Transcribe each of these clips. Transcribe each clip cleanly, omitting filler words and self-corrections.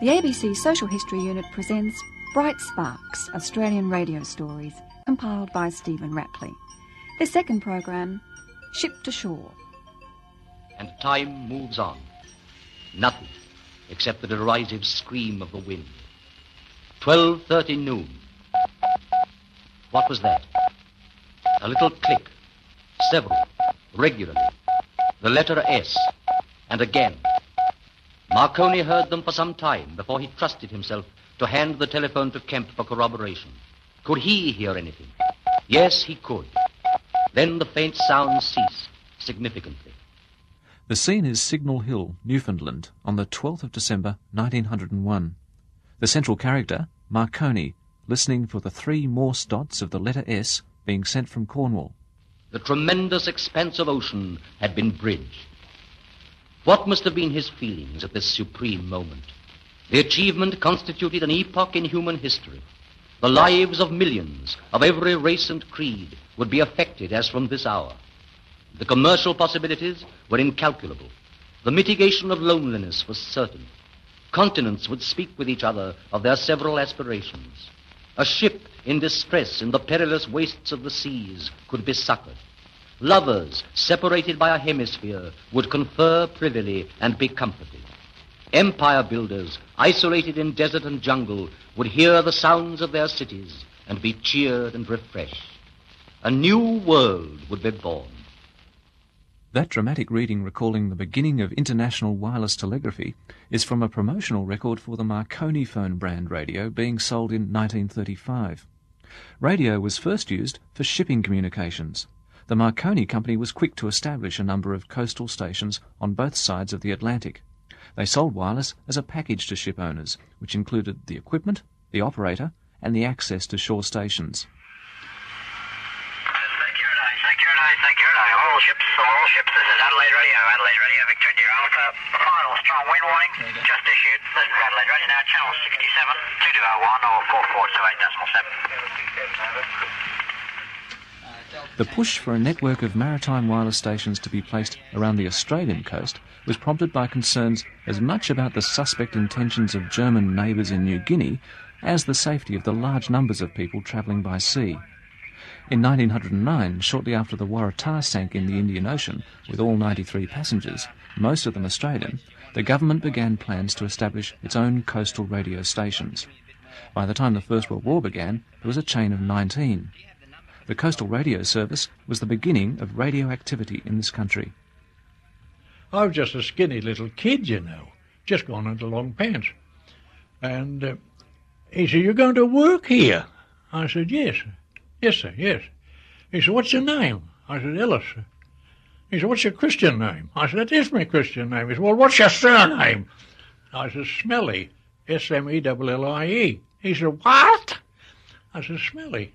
The ABC Social History Unit presents Bright Sparks, Australian Radio Stories, compiled by Stephen Rapley. The second program, Ship to Shore. And time moves on. Nothing except the derisive scream of the wind. 12:30 noon. What was that? A little click. Several. Regularly. The letter S. And again. Marconi heard them for some time before he trusted himself to hand the telephone to Kemp for corroboration. Could he hear anything? Yes, he could. Then the faint sound ceased, significantly. The scene is Signal Hill, Newfoundland, on the 12th of December, 1901. The central character, Marconi, listening for the 3 Morse dots of the letter S being sent from Cornwall. The tremendous expanse of ocean had been bridged. What must have been his feelings at this supreme moment? The achievement constituted an epoch in human history. The lives of millions, of every race and creed, would be affected as from this hour. The commercial possibilities were incalculable. The mitigation of loneliness was certain. Continents would speak with each other of their several aspirations. A ship in distress in the perilous wastes of the seas could be succored. Lovers, separated by a hemisphere, would confer privily and be comforted. Empire builders, isolated in desert and jungle, would hear the sounds of their cities and be cheered and refreshed. A new world would be born. That dramatic reading recalling the beginning of international wireless telegraphy is from a promotional record for the Marconi phone brand radio being sold in 1935. Radio was first used for shipping communications. The Marconi Company was quick to establish a number of coastal stations on both sides of the Atlantic. They sold wireless as a package to ship owners, which included the equipment, the operator, and the access to shore stations. Security, all ships, this is Adelaide Radio, Victor, Deer Alpha, final strong wind warning, just issued, this is Adelaide Radio, now channel 67, 2201 or 4428.7. The push for a network of maritime wireless stations to be placed around the Australian coast was prompted by concerns as much about the suspect intentions of German neighbours in New Guinea as the safety of the large numbers of people travelling by sea. In 1909, shortly after the Waratah sank in the Indian Ocean with all 93 passengers, most of them Australian, the government began plans to establish its own coastal radio stations. By the time the First World War began, there was a chain of 19. The coastal radio service was the beginning of radio activity in this country. I was just a skinny little kid, you know, just gone into long pants. And he said, "You're going to work here?" I said, "Yes." "Yes, sir, yes." He said, "What's your name?" I said, "Ellis." He said, "What's your Christian name?" I said, "That is my Christian name." He said, "Well, what's your surname?" I said, "Smelly, Smellie. He said, "What?" I said, "Smelly."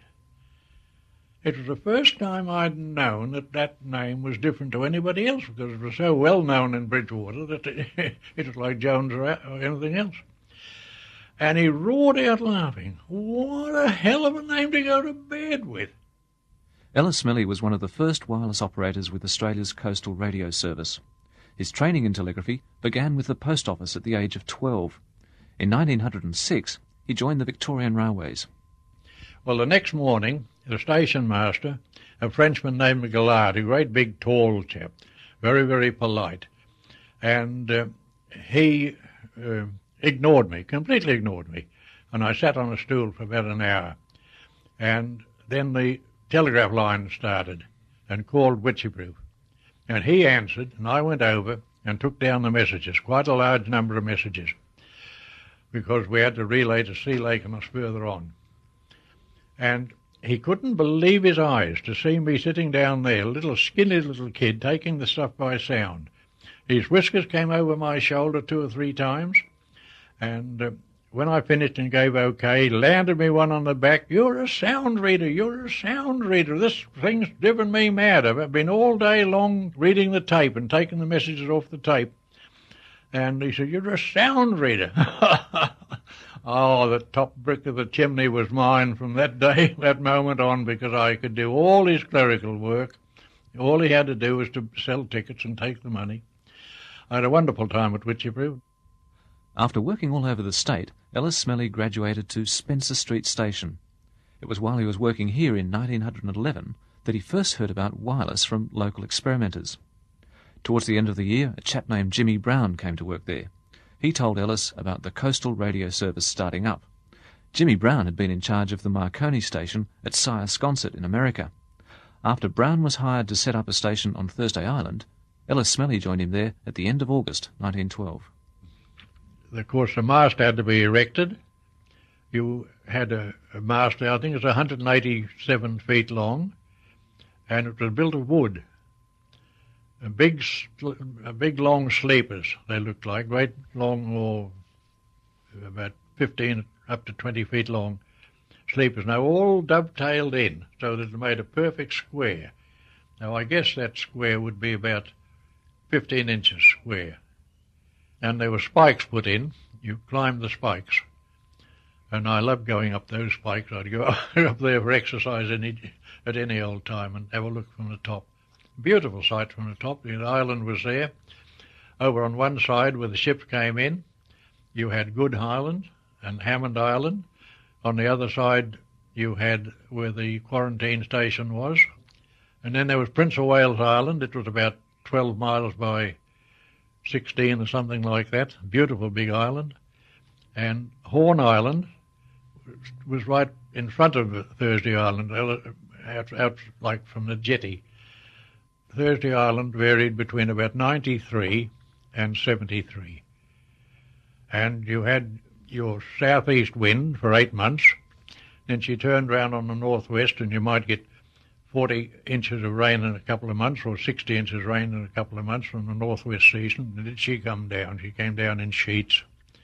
It was the first time I'd known that that name was different to anybody else, because it was so well known in Bridgewater that it was like Jones or anything else. And he roared out laughing. What a hell of a name to go to bed with. Ellis Smellie was one of the first wireless operators with Australia's coastal radio service. His training in telegraphy began with the post office at the age of 12. In 1906, he joined the Victorian Railways. Well, the next morning, the station master, a Frenchman named Gillard, a great big tall chap, very, very polite, and he ignored me, completely ignored me, and I sat on a stool for about an hour. And then the telegraph line started and called Whitchybrew, and he answered, and I went over and took down the messages, quite a large number of messages, because we had to relay to Sea Lake and us further on. And he couldn't believe his eyes to see me sitting down there, a little skinny little kid, taking the stuff by sound. His whiskers came over my shoulder 2 or 3 times, and when I finished and gave OK, he landed me one on the back. "You're a sound reader, you're a sound reader. This thing's driven me mad. I've been all day long reading the tape and taking the messages off the tape." And he said, "You're a sound reader." Oh, the top brick of the chimney was mine from that day, that moment on, because I could do all his clerical work. All he had to do was to sell tickets and take the money. I had a wonderful time at Whitchybrew. After working all over the state, Ellis Smellie graduated to Spencer Street Station. It was while he was working here in 1911 that he first heard about wireless from local experimenters. Towards the end of the year, a chap named Jimmy Brown came to work there. He told Ellis about the coastal radio service starting up. Jimmy Brown had been in charge of the Marconi station at Siasconset in America. After Brown was hired to set up a station on Thursday Island, Ellis Smellie joined him there at the end of August 1912. Of course, the mast had to be erected. You had a mast, I think it was 187 feet long, and it was built of wood. A big long sleepers, they looked like, great long, or about 15 up to 20 feet long sleepers. Now, all dovetailed in so that it made a perfect square. Now, I guess that square would be about 15 inches square. And there were spikes put in. You climbed the spikes. And I loved going up those spikes. I'd go up there for exercise at any old time and have a look from the top. Beautiful sight from the top. The island was there. Over on one side where the ships came in, you had Good Island and Hammond Island. On the other side, you had where the quarantine station was. And then there was Prince of Wales Island. It was about 12 miles by 16 or something like that. Beautiful big island. And Horn Island was right in front of Thursday Island, out like from the jetty. Thursday Island varied between about 93 and 73. And you had your southeast wind for 8 months. Then she turned round on the northwest, and you might get 40 inches of rain in a couple of months, or 60 inches of rain in a couple of months from the northwest season. And did she come down? She came down in sheets.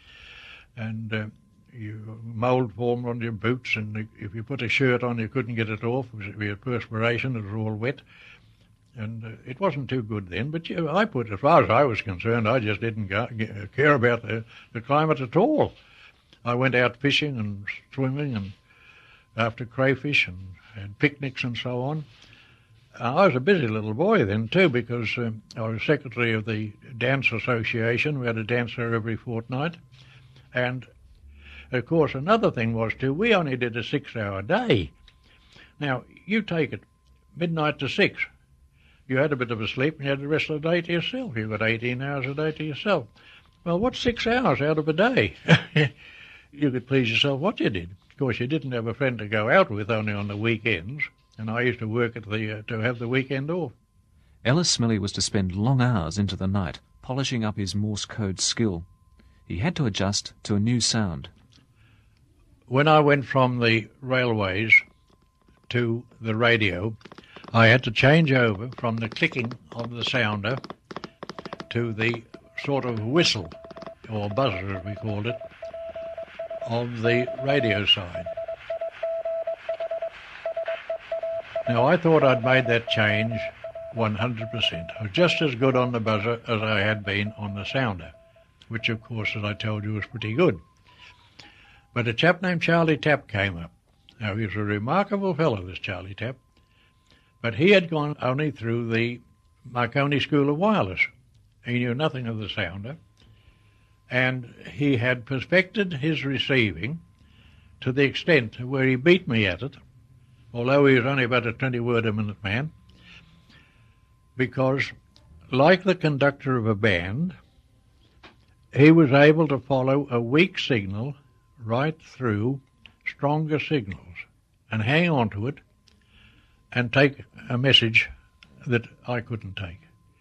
And mould formed on your boots, and if you put a shirt on, you couldn't get it off. It was perspiration. It was all wet. And it wasn't too good then, but as far as I was concerned, I just didn't care about the climate at all. I went out fishing and swimming and after crayfish and had picnics and so on. I was a busy little boy then too, because I was secretary of the Dance Association. We had a dance there every fortnight. And, of course, another thing was too, we only did a 6-hour day. Now, you take it midnight to 6. You had a bit of a sleep and you had the rest of the day to yourself. You got 18 hours a day to yourself. Well, what's 6 hours out of a day? You could please yourself what you did. Of course, you didn't have a friend to go out with only on the weekends, and I used to work at to have the weekend off. Ellis Smellie was to spend long hours into the night polishing up his Morse code skill. He had to adjust to a new sound. When I went from the railways to the radio, I had to change over from the clicking of the sounder to the sort of whistle, or buzzer as we called it, of the radio side. Now, I thought I'd made that change 100%. I was just as good on the buzzer as I had been on the sounder, which, of course, as I told you, was pretty good. But a chap named Charlie Tapp came up. Now, he was a remarkable fellow, this Charlie Tapp, but he had gone only through the Marconi School of Wireless. He knew nothing of the sounder, and he had perfected his receiving to the extent where he beat me at it, although he was only about a 20-word-a-minute man, because, like the conductor of a band, he was able to follow a weak signal right through stronger signals and hang on to it and take a message that I couldn't take.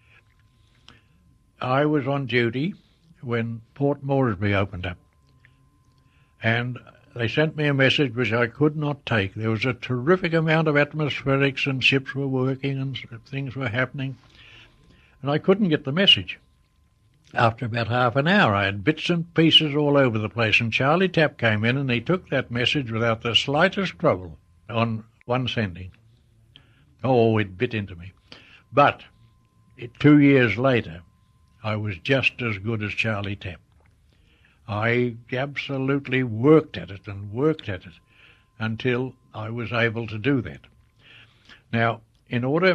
I was on duty when Port Moresby opened up, and they sent me a message which I could not take. There was a terrific amount of atmospherics and ships were working and things were happening, and I couldn't get the message. After about half an hour, I had bits and pieces all over the place, and Charlie Tapp came in and he took that message without the slightest trouble on one sending. Oh, it bit into me. But 2 years later, I was just as good as Charlie Tapp. I absolutely worked at it until I was able to do that. Now, in order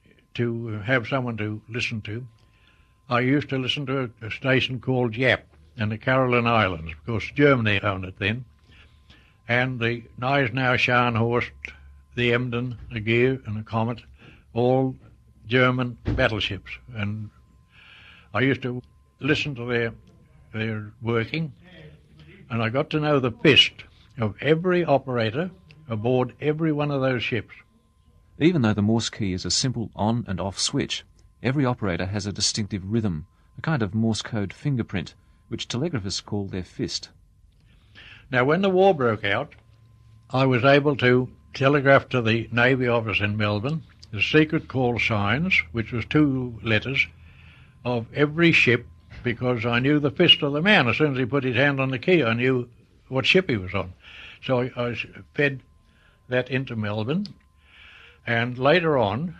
to have someone to listen to, I used to listen to a station called Yap, and the Caroline Islands. Of course, Germany owned it then. And the Gneisenau, Scharnhorst, the Emden, the Gear, and the Comet, all German battleships. And I used to listen to their working, and I got to know the fist of every operator aboard every one of those ships. Even though the Morse key is a simple on and off switch, every operator has a distinctive rhythm, a kind of Morse code fingerprint, which telegraphists call their fist. Now, when the war broke out, I was able to telegraph to the Navy office in Melbourne the secret call signs, which was 2 letters, of every ship, because I knew the fist of the man. As soon as he put his hand on the key, I knew what ship he was on. So I fed that into Melbourne, and later on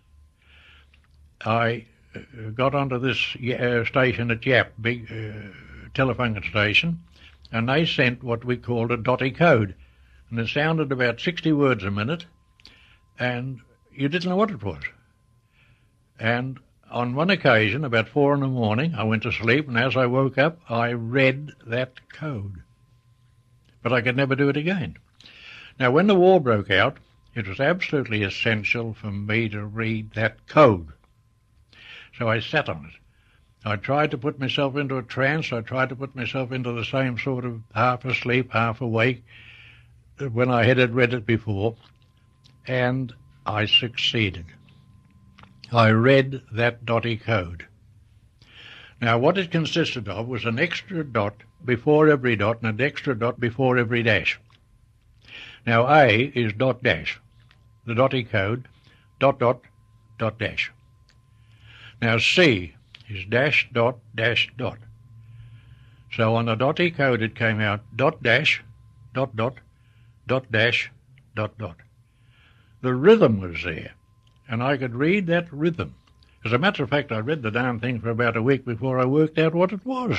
I got onto this station at Yap, big telephone station, and they sent what we called a dotty code, and it sounded about 60 words a minute, and you didn't know what it was. And on one occasion, about 4 in the morning, I went to sleep, and as I woke up, I read that code. But I could never do it again. Now, when the war broke out, it was absolutely essential for me to read that code. So I sat on it. I tried to put myself into a trance. I tried to put myself into the same sort of half asleep, half awake when I had read it before, and I succeeded. I read that dotty code. Now, what it consisted of was an extra dot before every dot and an extra dot before every dash. Now, A is dot dash, the dotty code, dot dot, dot dash. Now, C is dash dot dash dot. So on the dotty code it came out dot dash, dot dot, dot dash, dot dot. The rhythm was there, and I could read that rhythm. As a matter of fact, I read the darn thing for about a week before I worked out what it was.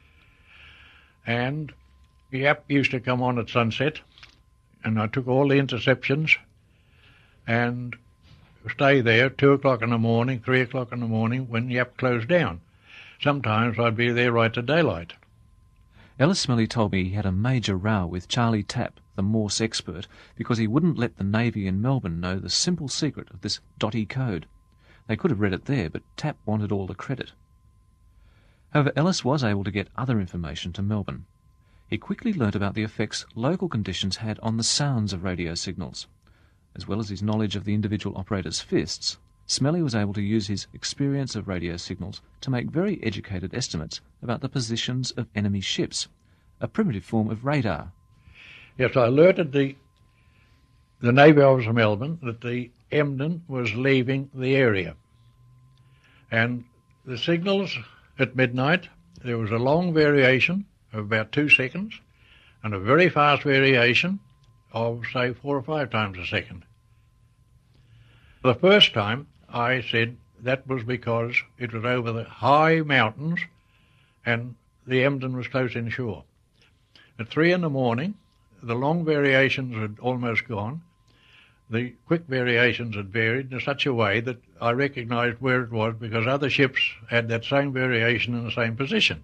And Yap used to come on at sunset, and I took all the interceptions and stay there 2 o'clock in the morning, 3 o'clock in the morning when Yap closed down. Sometimes I'd be there right to daylight. Ellis Smellie told me he had a major row with Charlie Tapp, the Morse expert, because he wouldn't let the Navy in Melbourne know the simple secret of this dotty code. They could have read it there, but Tapp wanted all the credit. However, Ellis was able to get other information to Melbourne. He quickly learnt about the effects local conditions had on the sounds of radio signals. As well as his knowledge of the individual operators' fists, Smellie was able to use his experience of radio signals to make very educated estimates about the positions of enemy ships, a primitive form of radar. Yes, I alerted the Navy office of Melbourne that the Emden was leaving the area. And the signals at midnight, there was a long variation of about 2 seconds and a very fast variation of, say, 4 or 5 times a second. The first time I said that was because it was over the high mountains and the Emden was close inshore. At 3 in the morning, the long variations had almost gone. The quick variations had varied in such a way that I recognised where it was because other ships had that same variation in the same position.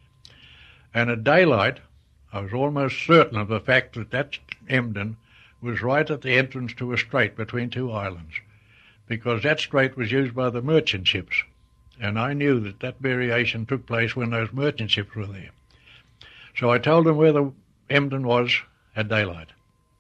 And at daylight, I was almost certain of the fact that that Emden was right at the entrance to a strait between 2 islands, because that strait was used by the merchant ships, and I knew that that variation took place when those merchant ships were there. So I told them where the Emden was at daylight.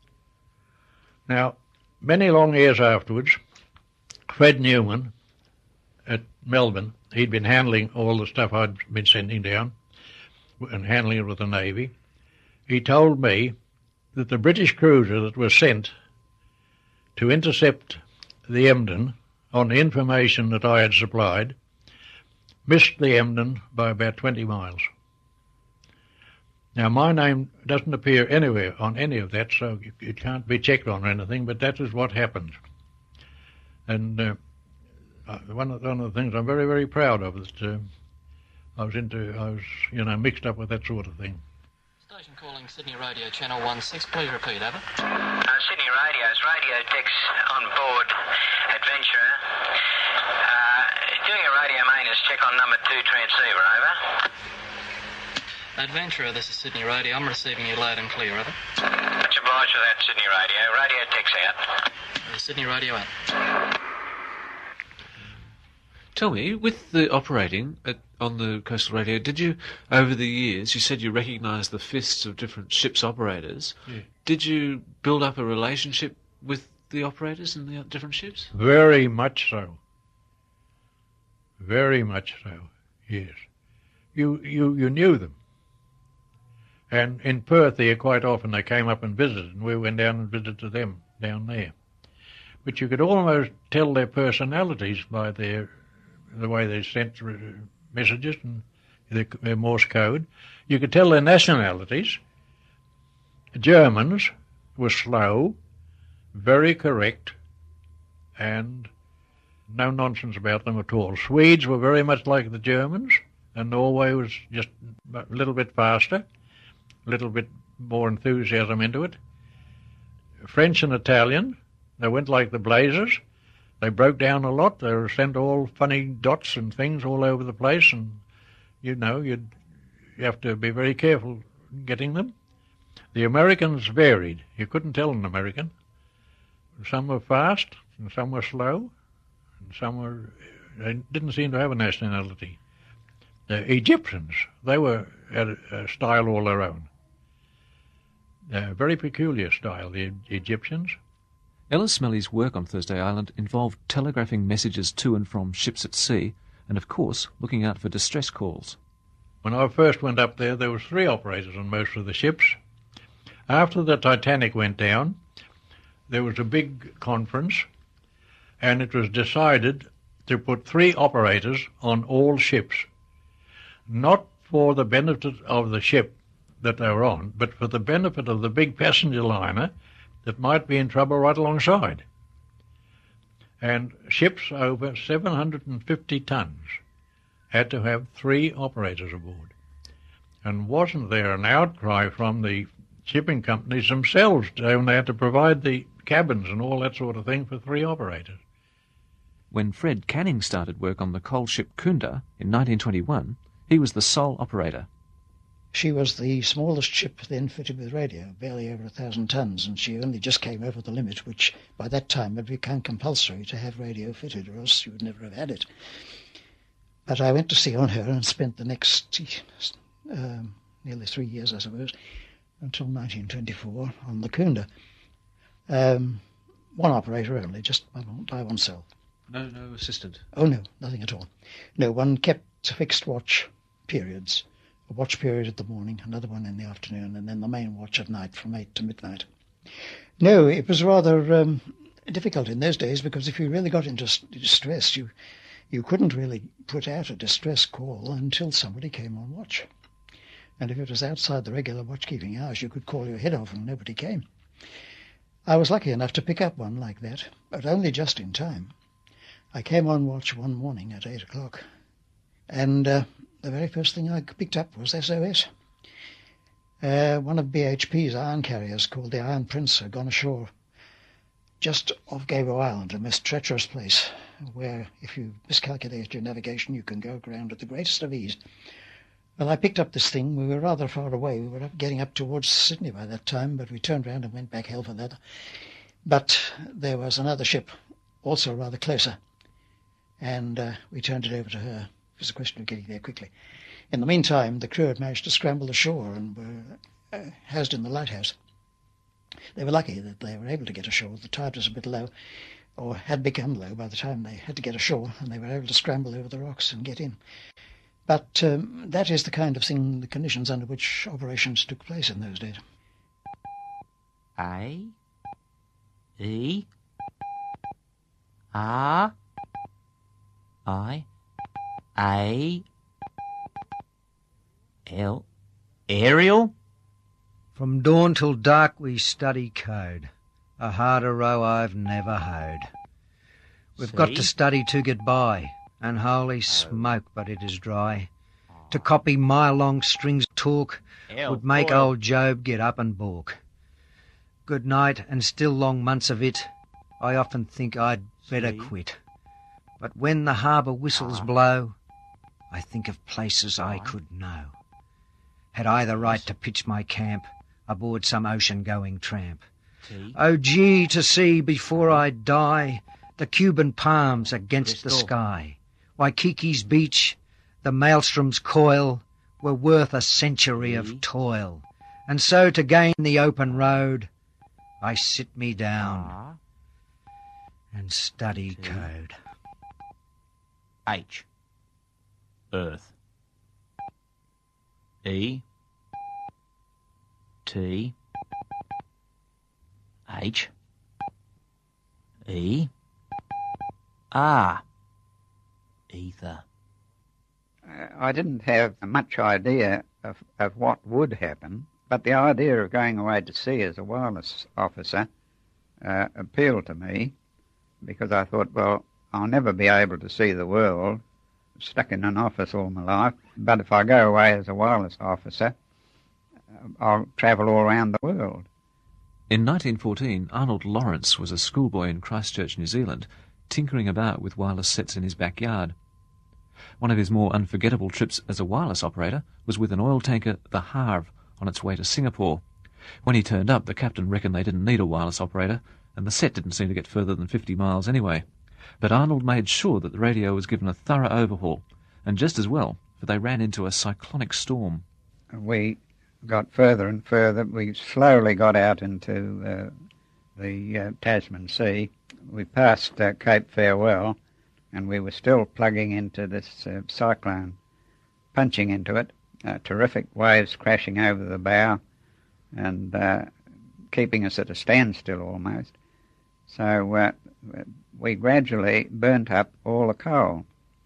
Now, many long years afterwards, Fred Newman at Melbourne, he'd been handling all the stuff I'd been sending down and handling it with the Navy. He told me that the British cruiser that was sent to intercept the Emden on the information that I had supplied missed the Emden by about 20 miles. Now, my name doesn't appear anywhere on any of that, so it can't be checked on or anything, but that is what happened. And one of the things I'm very, very proud of is that I was mixed up with that sort of thing. Station calling Sydney Radio Channel 16. Please repeat, over. Sydney Radio's radio techs on board Adventurer. Doing a radio maintenance check on number 2 transceiver, over. Adventurer, this is Sydney Radio. I'm receiving you loud and clear, over. Much obliged for that, Sydney Radio. Radio takes out. Sydney Radio out. Tell me, with the operating on the Coastal Radio, did you, over the years, you said you recognised the fists of different ships' operators. Yeah. Did you build up a relationship with the operators in the different ships? Very much so. Very much so, yes. You knew them. And in Perth there, quite often they came up and visited, and we went down and visited them down there. But you could almost tell their personalities by the way they sent messages and their Morse code. You could tell their nationalities. Germans were slow, very correct, and no nonsense about them at all. Swedes were very much like the Germans, and Norway was just a little bit faster, a little bit more enthusiasm into it. French and Italian, they went like the blazers. They broke down a lot. They were sent all funny dots and things all over the place, and you have to be very careful getting them. The Americans varied. You couldn't tell an American. Some were fast, and some were slow, and they didn't seem to have a nationality. The Egyptians, they had a style all their own. A very peculiar style, the Egyptians. Ellis Smelly's work on Thursday Island involved telegraphing messages to and from ships at sea and, of course, looking out for distress calls. When I first went up there was 3 operators on most of the ships. After the Titanic went down, there was a big conference, and it was decided to put 3 operators on all ships, not for the benefit of the ship that they were on, but for the benefit of the big passenger liner that might be in trouble right alongside. And ships over 750 tons had to have 3 operators aboard. And wasn't there an outcry from the shipping companies themselves when they had to provide the cabins and all that sort of thing for 3 operators? When Fred Canning started work on the coal ship Kunda in 1921, he was the sole operator. She was the smallest ship then fitted with radio, barely over 1,000 tons, and she only just came over the limit, which by that time had become compulsory to have radio fitted, or else you would never have had it. But I went to sea on her and spent the next nearly 3 years, I suppose, until 1924 on the Kunda. One operator only, just by oneself. No assistant? Oh, no, nothing at all. No, one kept fixed watch periods. A watch period at the morning, another one in the afternoon, and then the main watch at night from 8 to midnight. No, it was rather difficult in those days, because if you really got into distress, you couldn't really put out a distress call until somebody came on watch. And if it was outside the regular watchkeeping hours, you could call your head off and nobody came. I was lucky enough to pick up one like that, but only just in time. I came on watch one morning at 8 o'clock, and the very first thing I picked up was SOS. One of BHP's iron carriers, called the Iron Prince, had gone ashore just off Gavo Island, a most treacherous place, where if you miscalculate your navigation, you can go aground at the greatest of ease. Well, I picked up this thing. We were rather far away. We were getting up towards Sydney by that time, but we turned round and went back hell for that. But there was another ship, also rather closer, and we turned it over to her. It was a question of getting there quickly. In the meantime, the crew had managed to scramble ashore and were housed in the lighthouse. They were lucky that they were able to get ashore. The tide was a bit low, or had become low by the time they had to get ashore, and they were able to scramble over the rocks and get in. But that is the kind of thing, the conditions under which operations took place in those days. A, E, R, I, A, L, Ariel? From dawn till dark we study code, a harder row I've never hoed. We've got to study to get by, and holy smoke, but it is dry. To copy mile-long strings of talk would make old Job get up and balk. Good night, and still long months of it, I often think I'd better quit. But when the harbour whistles blow, I think of places I could know. had I the right to pitch my camp aboard some ocean-going tramp? T. Oh, gee, to see before I die the Cuban palms against the sky. Waikiki's beach, the maelstrom's coil, were worth a century of toil. And so to gain the open road, I sit me down R. and study T. code. H. Earth. E. T. H. E. R. Ether. I didn't have much idea of what would happen, but the idea of going away to sea as a wireless officer appealed to me, because I thought, well, I'll never be able to see the world, stuck in an office all my life, but if I go away as a wireless officer, I'll travel all around the world. In 1914, Arnold Lawrence was a schoolboy in Christchurch, New Zealand, tinkering about with wireless sets in his backyard. One of his more unforgettable trips as a wireless operator was with an oil tanker, the Harve, on its way to Singapore. When he turned up, the captain reckoned they didn't need a wireless operator, and the set didn't seem to get further than 50 miles anyway. But Arnold made sure that the radio was given a thorough overhaul, and just as well, for they ran into a cyclonic storm. We got further and further. We slowly got out into the Tasman Sea. We passed Cape Farewell, and we were still plugging into this cyclone, punching into it, terrific waves crashing over the bow and keeping us at a standstill almost. So we gradually burnt up all the coal.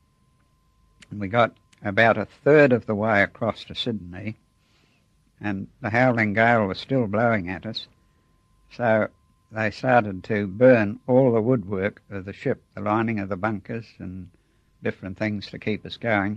And we got about a third of the way across to Sydney, and the howling gale was still blowing at us. So they started to burn all the woodwork of the ship, the lining of the bunkers and different things to keep us going.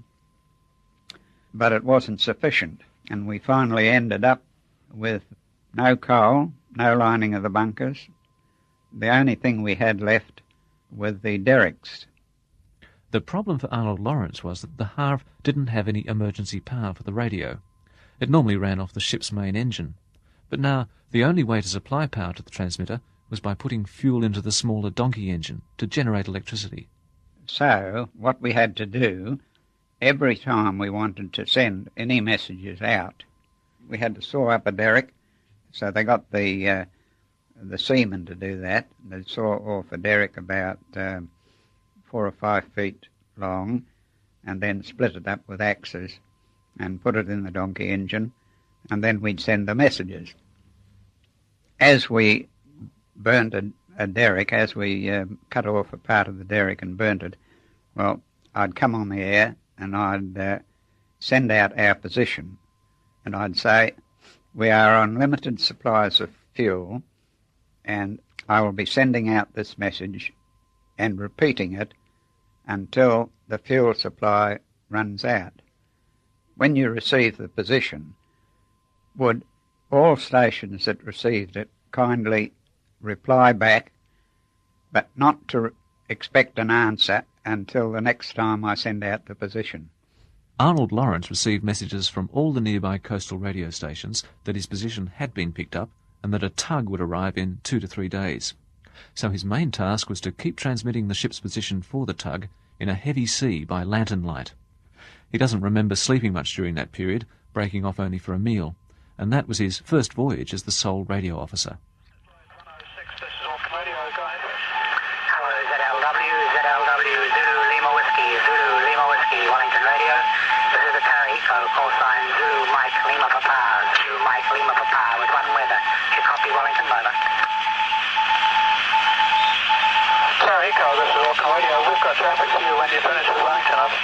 But it wasn't sufficient, and we finally ended up with no coal, no lining of the bunkers. The only thing we had left were the derricks. The problem for Arnold Lawrence was that the Harve didn't have any emergency power for the radio. It normally ran off the ship's main engine. But now the only way to supply power to the transmitter was by putting fuel into the smaller donkey engine to generate electricity. So what we had to do, every time we wanted to send any messages out, we had to saw up a derrick. So they got the seamen to do that. They saw off a derrick about 4 or 5 feet long, and then split it up with axes and put it in the donkey engine, and then we'd send the messages. As we burnt a derrick, as we cut off a part of the derrick and burnt it, well, I'd come on the air and I'd send out our position, and I'd say, we are on limited supplies of fuel, and I will be sending out this message and repeating it until the fuel supply runs out. When you receive the position, would all stations that received it kindly reply back, but not to expect an answer until the next time I send out the position? Arnold Lawrence received messages from all the nearby coastal radio stations that his position had been picked up and that a tug would arrive in 2 to 3 days. So his main task was to keep transmitting the ship's position for the tug in a heavy sea by lantern light. He doesn't remember sleeping much during that period, breaking off only for a meal, and that was his first voyage as the sole radio officer. Hello, ZLW, Zulu Lima Whiskey, Wellington Radio. This is the Tower Eco, call sign Zulu Mike Lima Papa with one weather. You copy Wellington, over. Tower Eco, this is Auckland Radio. We've got traffic for you when you finish with Wellington, over.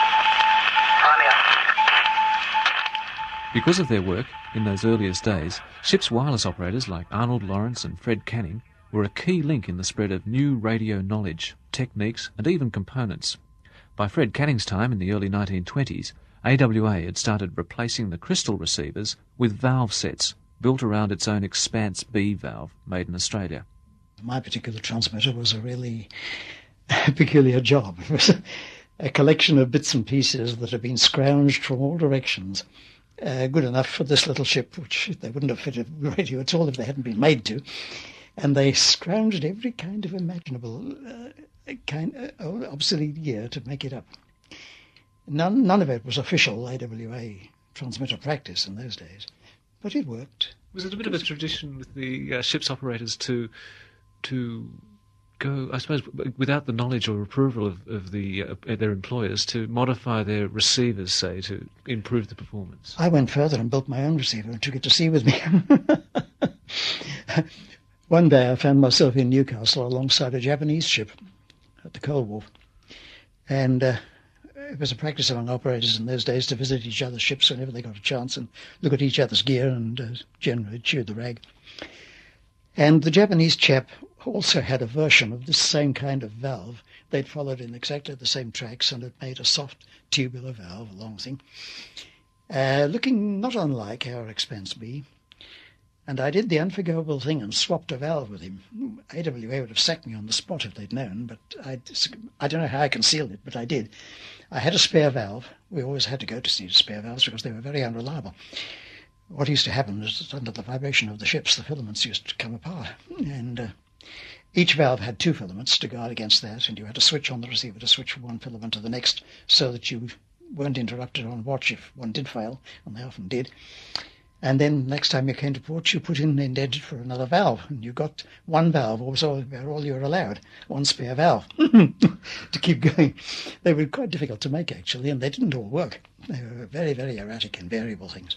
Because of their work in those earliest days, ship's wireless operators like Arnold Lawrence and Fred Canning were a key link in the spread of new radio knowledge, techniques and even components. By Fred Canning's time in the early 1920s, AWA had started replacing the crystal receivers with valve sets built around its own Expanse B valve made in Australia. My particular transmitter was a really peculiar job. It was a collection of bits and pieces that had been scrounged from all directions good enough for this little ship, which they wouldn't have fitted a radio at all if they hadn't been made to. And they scrounged every kind of imaginable obsolete gear to make it up. None of it was official AWA transmitter practice in those days, but it worked. Was it a bit of a tradition with the ship's operators to go, I suppose, without the knowledge or approval of their employers, to modify their receivers, say, to improve the performance? I went further and built my own receiver and took it to sea with me. One day I found myself in Newcastle alongside a Japanese ship at the Coal Wharf, and it was a practice among operators in those days to visit each other's ships whenever they got a chance and look at each other's gear and generally chew the rag. And the Japanese chap also had a version of this same kind of valve. They'd followed in exactly the same tracks and had made a soft tubular valve, a long thing, looking not unlike our Expanse B. And I did the unforgivable thing and swapped a valve with him. AWA would have sacked me on the spot if they'd known, but I don't know how I concealed it, but I did. I had a spare valve. We always had to go to see spare valves because they were very unreliable. What used to happen is that under the vibration of the ships, the filaments used to come apart. And each valve had 2 filaments to guard against that, and you had to switch on the receiver to switch from one filament to the next so that you weren't interrupted on watch if one did fail, and they often did. And then next time you came to port, you put in indented for another valve, and you got one valve, was all you were allowed, one spare valve to keep going. They were quite difficult to make, actually, and they didn't all work. They were very, very erratic and variable things.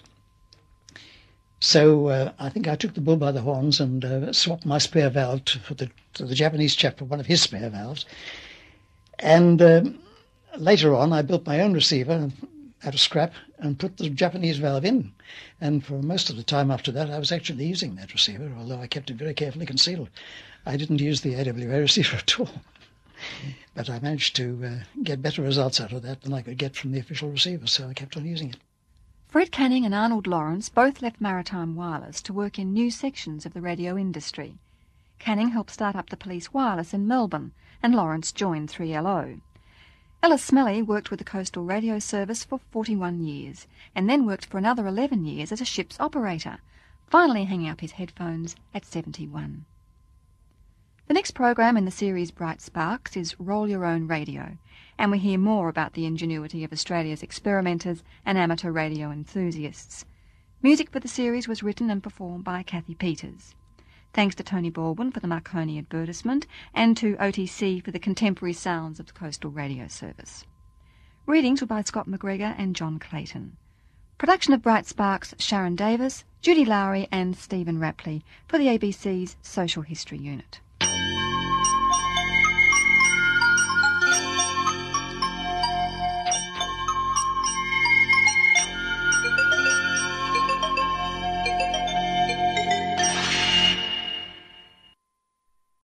So I think I took the bull by the horns and swapped my spare valve to the Japanese chap for one of his spare valves. And later on, I built my own receiver out of scrap and put the Japanese valve in. And for most of the time after that, I was actually using that receiver, although I kept it very carefully concealed. I didn't use the AWA receiver at all. But I managed to get better results out of that than I could get from the official receiver, so I kept on using it. Fred Canning and Arnold Lawrence both left Maritime Wireless to work in new sections of the radio industry. Canning helped start up the Police Wireless in Melbourne, and Lawrence joined 3LO. Ellis Smelly worked with the Coastal Radio Service for 41 years, and then worked for another 11 years as a ship's operator, finally hanging up his headphones at 71. The next program in the series Bright Sparks is Roll Your Own Radio, and we hear more about the ingenuity of Australia's experimenters and amateur radio enthusiasts. Music for the series was written and performed by Kathy Peters. Thanks to Tony Baldwin for the Marconi advertisement and to OTC for the contemporary sounds of the Coastal Radio Service. Readings were by Scott McGregor and John Clayton. Production of Bright Sparks, Sharon Davis, Judy Lowry and Stephen Rapley for the ABC's Social History Unit.